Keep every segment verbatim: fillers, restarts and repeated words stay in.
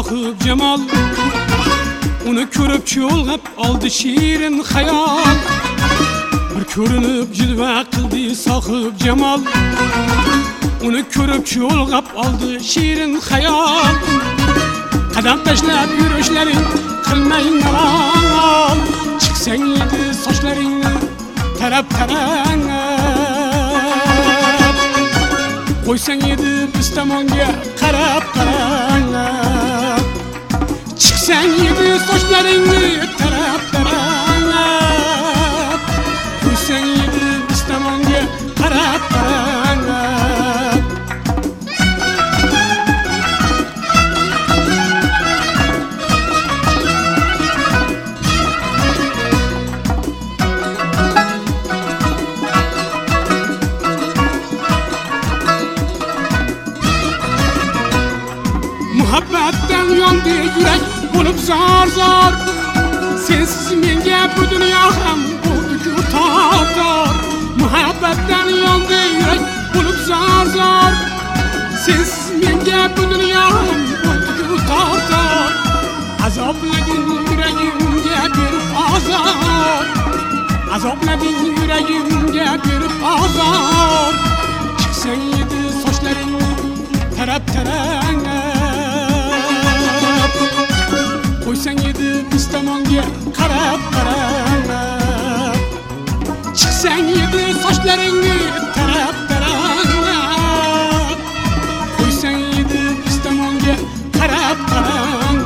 sohib jamol. Uni ko'rib cho'lg'ab oldi shirin xayol. Bir ko'rinib jilva qildi sohib jamol. Uni ko'rib cho'lg'ab oldi shirin xayol. Qadam tashlab yurishlaring qilmang malol. Chiqsang edi sochlaringni tarab-tarab. Qo'ysang edi biz tomonga qarab-qarab. Chiqsang edi sochlaringni tarab-tarab. Qo'ysang edi biz tomonga qarab-qarab. Muhabbatdan yondi yurak bo'lib zor-zor. Sensiz menga bu dunyo ham bo'ldi-ku tor-tor. Muhabbatdan yondi yurak bo'lib zor-zor. Sensiz menga bu dunyo ham bo'ldi-ku tor-tor. Azoblading yuragimga berib azor. Azoblading yuragimga berib azor. Chiqsang edi sochlaringni tarab-tarab. Qo'ysang edi biz tomonga qarab-qarab. Chiqsang edi sochlaringni tarab-tarab. Qo'ysang edi biz tomonga qarab-qarab.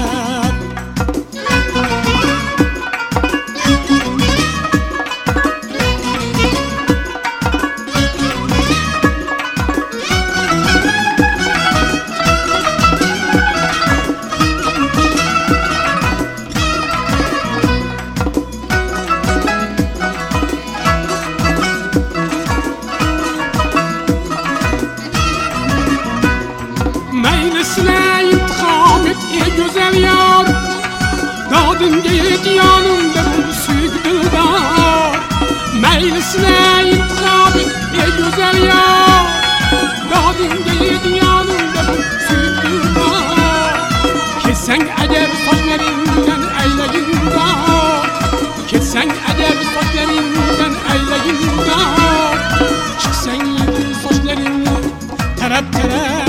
Maylisine intikam et ey güzel yar. Dadınga yet yanımda bu suyuk dildar. Maylisine intikam et ey güzel yar. Dadınga yet yanımda bu suyuk dildar. Ketsang agar sochlaringdan aylagingdan. Ketsang agar sochlaringdan aylagingdan. Chiqsang edi sochlaringni tarab-tarab.